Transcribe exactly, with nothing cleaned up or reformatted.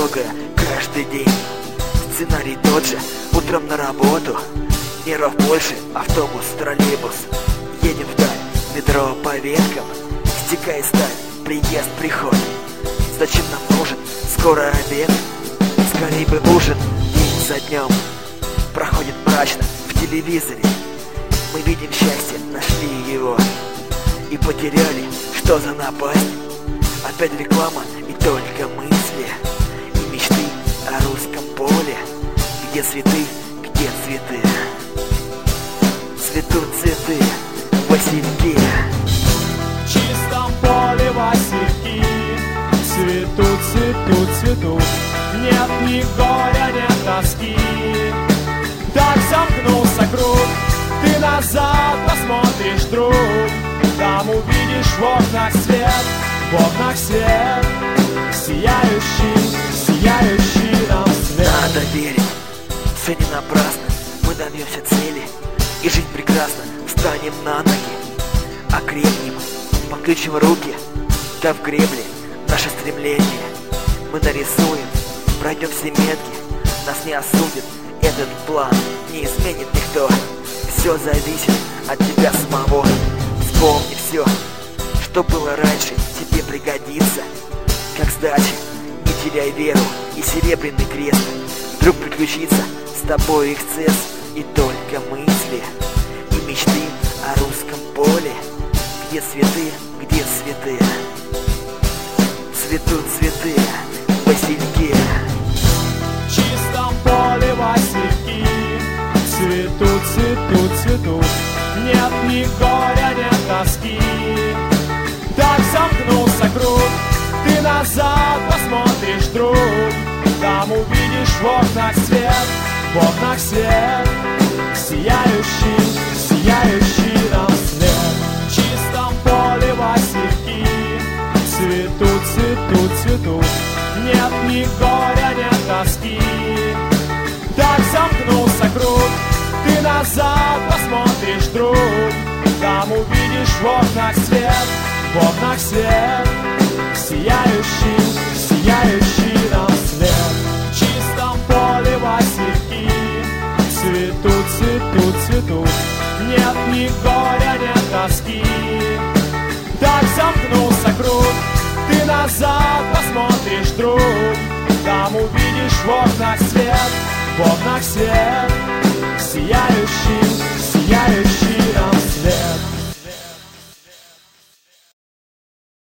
многое каждый день. Сценарий тот же, утром на работу, нервов больше, автобус, троллейбус. Едем вдаль, метро по веткам, стекает сталь, приезд, приход. Зачем нам нужен скоро обед? Скорей бы ужин. День за днем проходит мрачно в телевизоре. Мы видим счастье, нашли его и потеряли. Что за напасть? Опять реклама и только мысли и мечты о русском поле, где цветы, где цветы. Цветут цветы, васильки. В чистом поле васильки цветут, цветут, цветут. Нет ни горя, нет тоски. Так замкнулся круг. Ты назад посмотришь, друг. Там увидишь в окнах свет, в окнах свет, сияющий, сияющий нам свет. Надо верить, все не напрасно. Мы добьемся цели и жить прекрасно. Встанем на ноги, окрепнем, подключим руки, да в гребле наше стремление. Мы нарисуем, пройдем все метки, нас не осудит, этот план не изменит никто. Все зависит от тебя самого. Вспомни все, что было раньше, тебе пригодится. Как сдача, не теряй веру и серебряный крест. Вдруг приключится с тобой эксцесс и только мысли и мечты о русском поле, где цветы, где цветы. Цветут цветы, васильки. В чистом поле васильки цветут, цветут, цветут. Нет ни горя, нет тоски. Так замкнулся круг. Ты назад посмотришь, друг. Там увидишь в окнах свет, в окнах свет, сияющий, сияющий нам свет. В чистом поле васильки цветут, цветут, цветут. Нет ни горя, нет тоски. Так замкнулся круг. Ты назад посмотришь, друг. Там увидишь в окнах свет, в окнах свет, сияющий, сияющий нам свет. В чистом поле васильки цветут, цветут, цветут. Нет ни горя, нет тоски. Так замкнулся круг. Ты назад посмотришь, друг. Там увидишь в окнах свет, в окнах свет, сияющий.